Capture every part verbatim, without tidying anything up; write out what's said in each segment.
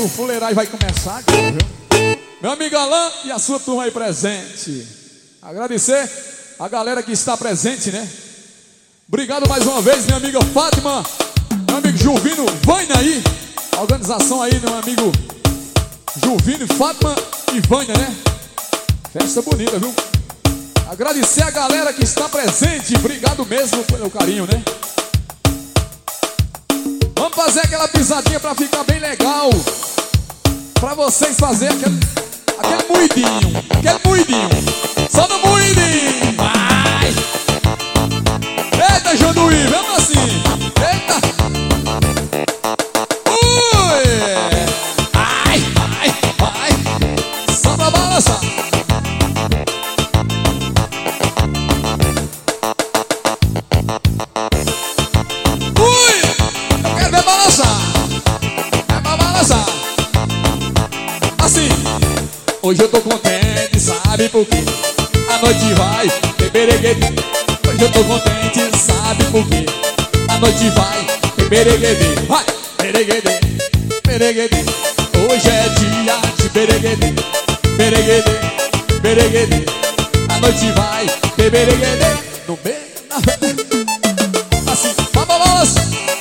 o fuleirai vai começar agora, viu? Meu amigo Alain e a sua turma aí presente. Agradecer a galera que está presente, né? Obrigado mais uma vez, minha amiga Fátima, meu amigo Juvino, Vânia aí. A organização aí, meu amigo Juvino, Fátima e Vânia, né? Festa bonita, viu? Agradecer a galera que está presente. Obrigado mesmo pelo carinho, né? Vamos fazer aquela pisadinha pra ficar bem legal, pra vocês fazerem aquele, aquele moidinho, aquele moidinho. Só no moidinho. Vai! Eita, Janduí, vamos assim. Eita! Ui! Ai, ai, ai! Só pra balançar. Assim, hoje eu tô contente, sabe por quê? A noite vai ter bereguedê. Hoje eu tô contente, sabe por quê? A noite vai ter bereguedê. Vai, bereguedê, bereguedê. Hoje é dia de bereguedê. Bereguedê, bereguedê. A noite vai ter bereguedê. No meio da... Assim, uma balança.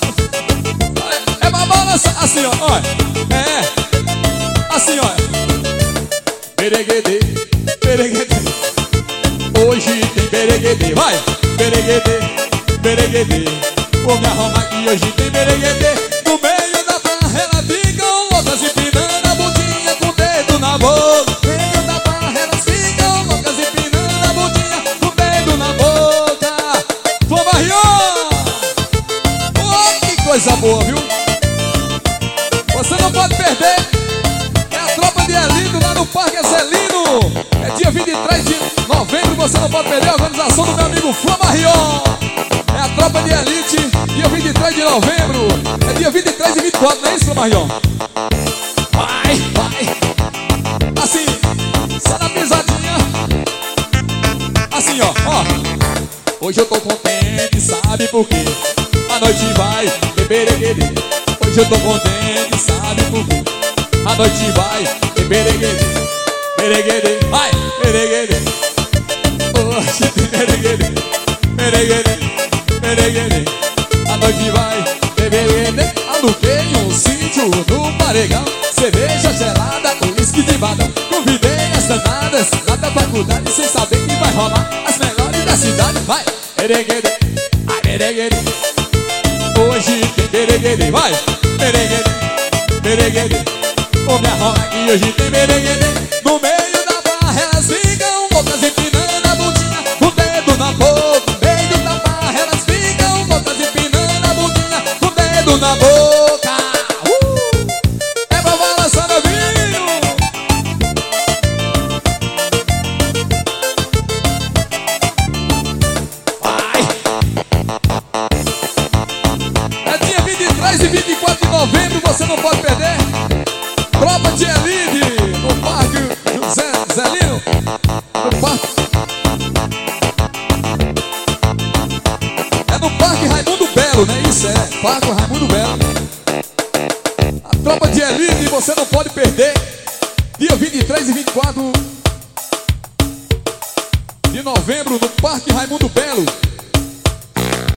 É uma balança, assim ó, olha. É. Assim, olha. Bereguedê, bereguedê. Hoje tem bereguedê. Vai! Bereguedê, bereguedê. Vou me arrumar aqui, hoje tem bereguedê. No meio da barra elas ficam loucas empinando a bundinha com o dedo na boca. No meio da barra elas ficam loucas empinando a bundinha com o dedo na boca. Flamarrião! Oh, que coisa boa, viu? Você não pode perder. Lá no Parque Zelino, é dia vinte e três de novembro, você não pode perder a organização do meu amigo Flamarrion. É a tropa de elite, dia vinte e três de novembro. É dia vinte e três e vinte e quatro, não é isso, Flamarrion? Vai, vai. Assim, só na pisadinha. Assim, ó, ó. Hoje eu tô contente, sabe por quê? A noite vai ter bereguedê. Hoje eu tô contente, sabe por quê? A noite vai ter bereguedê, bereguedê, vai, bereguedê. Hoje tem bereguedê, bereguedê, bereguedê. A noite vai ter bereguedê. Aluguei um sítio no Paregão, cerveja gelada, uísque de badão. Convidei as danadas lá da faculdade, sem saber que vai rolar as melhores da cidade. Vai, bereguedê, ai, bereguedê. Hoje tem bereguedê, vai, bereguedê, bereguedê. Vou me arrumar aqui, hoje tem bereguedê. No meio da barra elas ficam loucas empinando a bundinha com o dedo na boca. No meio da barra elas ficam loucas empinando a bundinha com o dedo na boca. uh! É pra balançar, meu vinho. Vai. É dia vinte e três e vinte e quatro de novembro, você não pode perder. Tropa de elite no Parque José Zelino. No parque. É no Parque Raimundo Belo, né? Isso é, Parque Raimundo Belo. A tropa de elite você não pode perder. Dia vinte e três e vinte e quatro de novembro no Parque Raimundo Belo.